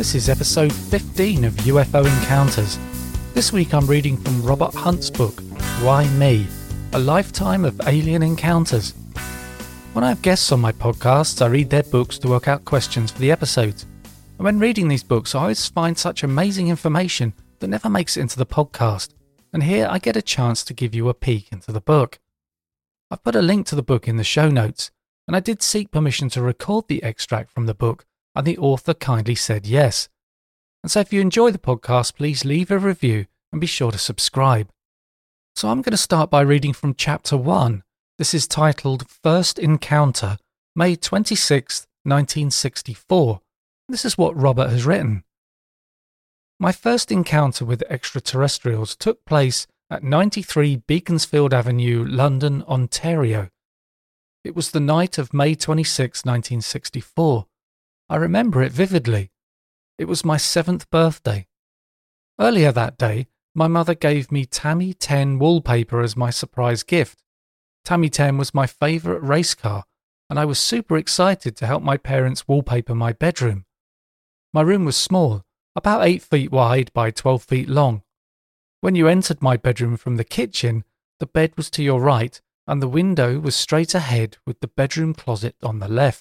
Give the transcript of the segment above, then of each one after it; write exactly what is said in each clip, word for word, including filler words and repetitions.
This is episode fifteen of U F O Encounters. This week I'm reading from Robert Hunt's book, Why Me? A Lifetime of Alien Encounters. When I have guests on my podcasts, I read their books to work out questions for the episodes. And when reading these books, I always find such amazing information that never makes it into the podcast. And here I get a chance to give you a peek into the book. I've put a link to the book in the show notes, and I did seek permission to record the extract from the book, and the author kindly said yes. And so if you enjoy the podcast, please leave a review and be sure to subscribe. So I'm going to start by reading from chapter one. This is titled First Encounter, May twenty-sixth, nineteen sixty-four. This is what Robert has written. My first encounter with extraterrestrials took place at ninety-three Beaconsfield Avenue, London, Ontario. It was the night of May twenty-sixth, nineteen sixty-four. I remember it vividly. It was my seventh birthday. Earlier that day, my mother gave me Tammy ten wallpaper as my surprise gift. Tammy ten was my favourite race car, and I was super excited to help my parents wallpaper my bedroom. My room was small, about eight feet wide by twelve feet long. When you entered my bedroom from the kitchen, the bed was to your right, and the window was straight ahead with the bedroom closet on the left.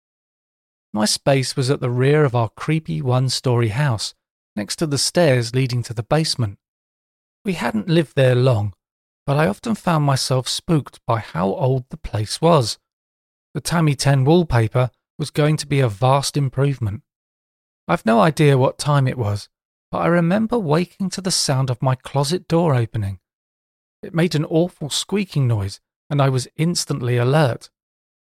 My space was at the rear of our creepy one-storey house, next to the stairs leading to the basement. We hadn't lived there long, but I often found myself spooked by how old the place was. The Tammy ten wallpaper was going to be a vast improvement. I've no idea what time it was, but I remember waking to the sound of my closet door opening. It made an awful squeaking noise, and I was instantly alert.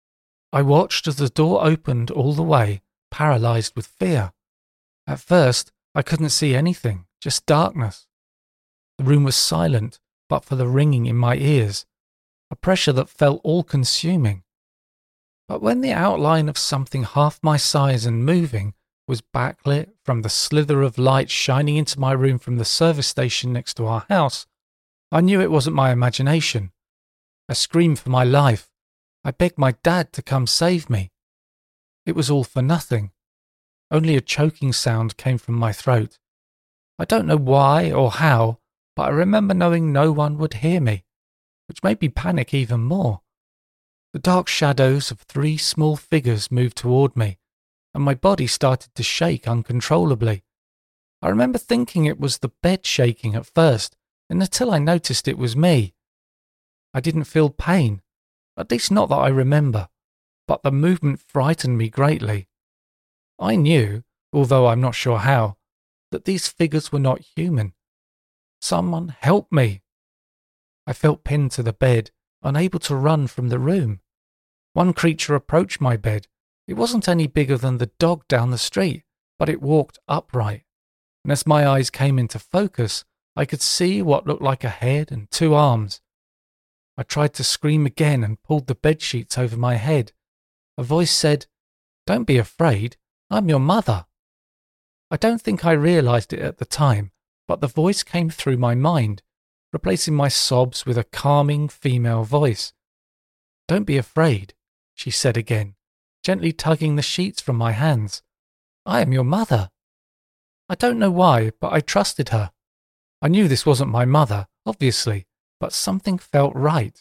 I watched as the door opened all the way, paralysed with fear. At first, I couldn't see anything, just darkness. The room was silent, but for the ringing in my ears, a pressure that felt all-consuming. But when the outline of something half my size and moving was backlit from the slither of light shining into my room from the service station next to our house, I knew it wasn't my imagination. I screamed for my life. I begged my dad to come save me. It was all for nothing. Only a choking sound came from my throat. I don't know why or how, but I remember knowing no one would hear me, which made me panic even more. The dark shadows of three small figures moved toward me, and my body started to shake uncontrollably. I remember thinking it was the bed shaking at first, and until I noticed it was me. I didn't feel pain. At least not that I remember, but the movement frightened me greatly. I knew, although I'm not sure how, that these figures were not human. Someone help me! I felt pinned to the bed, unable to run from the room. One creature approached my bed. It wasn't any bigger than the dog down the street, but it walked upright. And as my eyes came into focus, I could see what looked like a head and two arms. I tried to scream again and pulled the bedsheets over my head. A voice said, "Don't be afraid, I'm your mother." I don't think I realised it at the time, but the voice came through my mind, replacing my sobs with a calming female voice. "Don't be afraid," she said again, gently tugging the sheets from my hands. "I am your mother." I don't know why, but I trusted her. I knew this wasn't my mother, obviously, but something felt right.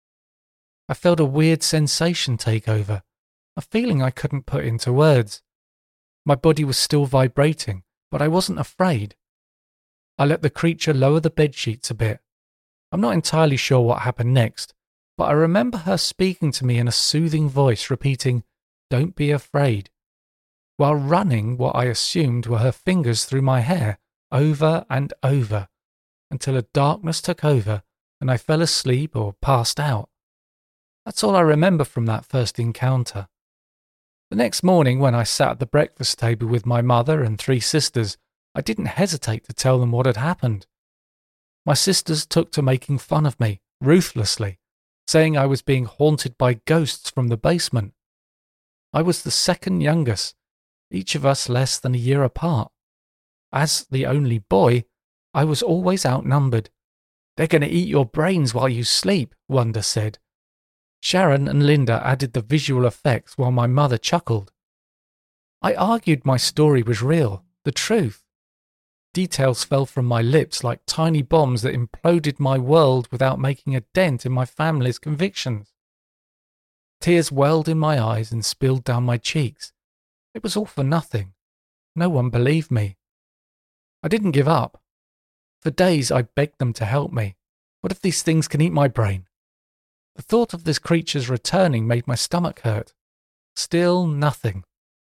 I felt a weird sensation take over, a feeling I couldn't put into words. My body was still vibrating, but I wasn't afraid. I let the creature lower the bedsheets a bit. I'm not entirely sure what happened next, but I remember her speaking to me in a soothing voice, repeating, "Don't be afraid," while running what I assumed were her fingers through my hair, over and over, until a darkness took over and I fell asleep or passed out. That's all I remember from that first encounter. The next morning, when I sat at the breakfast table with my mother and three sisters, I didn't hesitate to tell them what had happened. My sisters took to making fun of me, ruthlessly, saying I was being haunted by ghosts from the basement. I was the second youngest, each of us less than a year apart. As the only boy, I was always outnumbered. "They're going to eat your brains while you sleep," Wanda said. Sharon and Linda added the visual effects while my mother chuckled. I argued my story was real, the truth. Details fell from my lips like tiny bombs that imploded my world without making a dent in my family's convictions. Tears welled in my eyes and spilled down my cheeks. It was all for nothing. No one believed me. I didn't give up. For days I begged them to help me. What if these things can eat my brain? The thought of this creature's returning made my stomach hurt. Still nothing.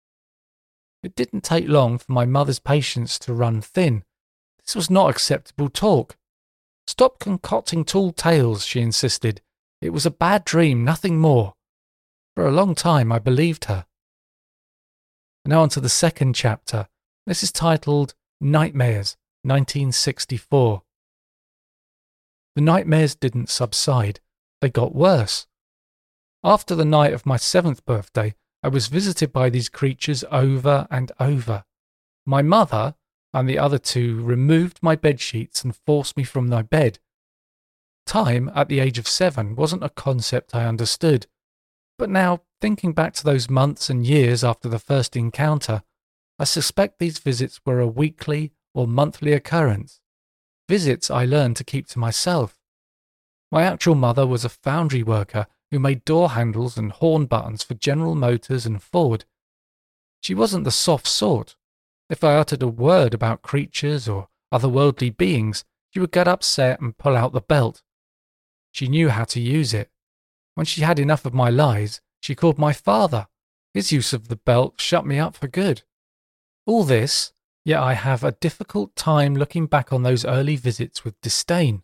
It didn't take long for my mother's patience to run thin. This was not acceptable talk. Stop concocting tall tales, she insisted. It was a bad dream, nothing more. For a long time I believed her. Now on to the second chapter. This is titled Nightmares, nineteen sixty-four. The nightmares didn't subside. They got worse. After the night of my seventh birthday, I was visited by these creatures over and over. My mother and the other two removed my bedsheets and forced me from my bed. Time, at the age of seven, wasn't a concept I understood. But now, thinking back to those months and years after the first encounter, I suspect these visits were a weekly or monthly occurrence. Visits I learned to keep to myself. My actual mother was a foundry worker who made door handles and horn buttons for General Motors and Ford. She wasn't the soft sort. If I uttered a word about creatures or otherworldly beings, she would get upset and pull out the belt. She knew how to use it. When she had enough of my lies, she called my father. His use of the belt shut me up for good. All this, yet I have a difficult time looking back on those early visits with disdain.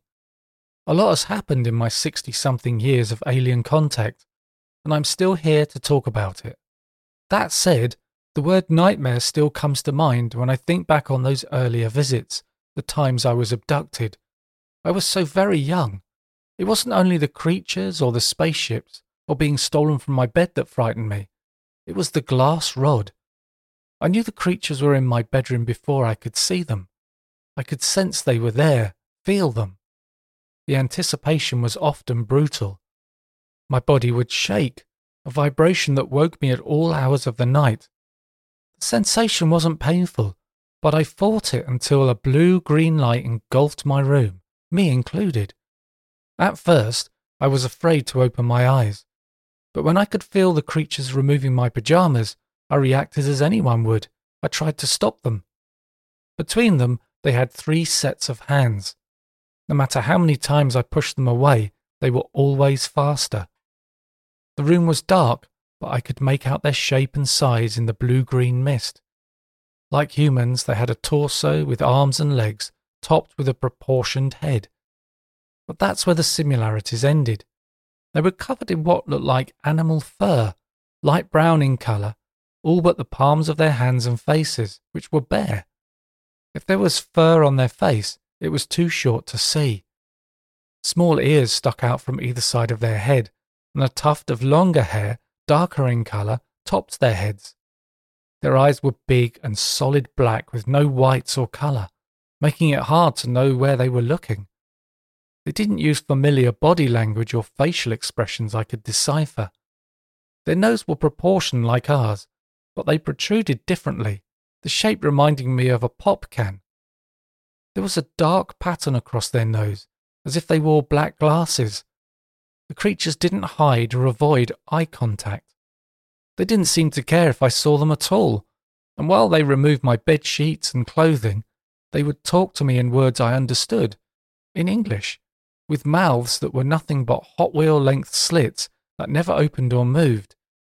A lot has happened in my sixty-something years of alien contact, and I'm still here to talk about it. That said, the word nightmare still comes to mind when I think back on those earlier visits, the times I was abducted. I was so very young. It wasn't only the creatures or the spaceships or being stolen from my bed that frightened me. It was the glass rod. I knew the creatures were in my bedroom before I could see them. I could sense they were there, feel them. The anticipation was often brutal. My body would shake, a vibration that woke me at all hours of the night. The sensation wasn't painful, but I fought it until a blue-green light engulfed my room, me included. At first, I was afraid to open my eyes, but when I could feel the creatures removing my pajamas, I reacted as anyone would. I tried to stop them. Between them, they had three sets of hands. No matter how many times I pushed them away, they were always faster. The room was dark, but I could make out their shape and size in the blue-green mist. Like humans, they had a torso with arms and legs, topped with a proportioned head. But that's where the similarities ended. They were covered in what looked like animal fur, light brown in colour, all but the palms of their hands and faces, which were bare. If there was fur on their face, it was too short to see. Small ears stuck out from either side of their head, and a tuft of longer hair, darker in colour, topped their heads. Their eyes were big and solid black with no whites or colour, making it hard to know where they were looking. They didn't use familiar body language or facial expressions I could decipher. Their noses were proportioned like ours, but they protruded differently, the shape reminding me of a pop can. There was a dark pattern across their nose, as if they wore black glasses. The creatures didn't hide or avoid eye contact. They didn't seem to care if I saw them at all, and while they removed my bed sheets and clothing, they would talk to me in words I understood, in English, with mouths that were nothing but Hot Wheel-length slits that never opened or moved.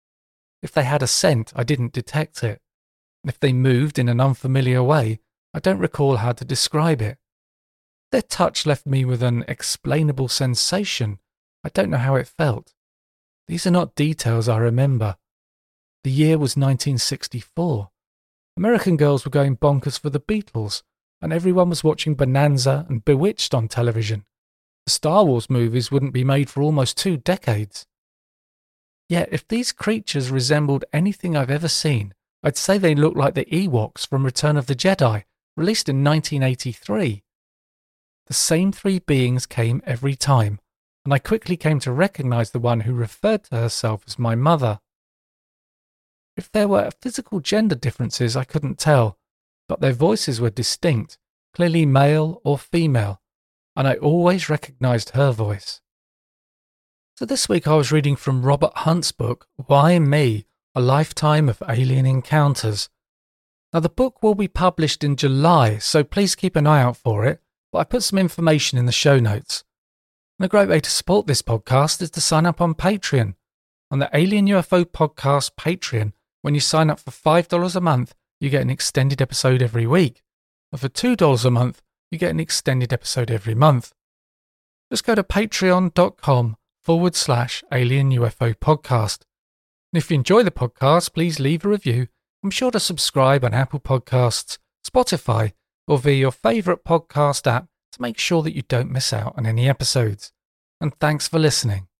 If they had a scent, I didn't detect it. If they moved in an unfamiliar way, I don't recall how to describe it. Their touch left me with an explainable sensation. I don't know how it felt. These are not details I remember. The year was nineteen sixty-four. American girls were going bonkers for the Beatles, and everyone was watching Bonanza and Bewitched on television. The Star Wars movies wouldn't be made for almost two decades. Yet if these creatures resembled anything I've ever seen, I'd say they looked like the Ewoks from Return of the Jedi, released in nineteen eighty-three. The same three beings came every time, and I quickly came to recognize the one who referred to herself as my mother. If there were physical gender differences, I couldn't tell. but their voices were distinct, clearly male or female, and I always recognised her voice. So this week I was reading from Robert Hunt's book, Why Me? A Lifetime of Alien Encounters. Now the book will be published in July, so please keep an eye out for it, but I put some information in the show notes. And a great way to support this podcast is to sign up on Patreon. On the Alien U F O Podcast Patreon, when you sign up for five dollars a month, you get an extended episode every week. And for two dollars a month, you get an extended episode every month. Just go to patreon.com forward slash Alien U F O Podcast. And if you enjoy the podcast, please leave a review. I'm sure to subscribe on Apple Podcasts, Spotify, or via your favourite podcast app to make sure that you don't miss out on any episodes. And thanks for listening.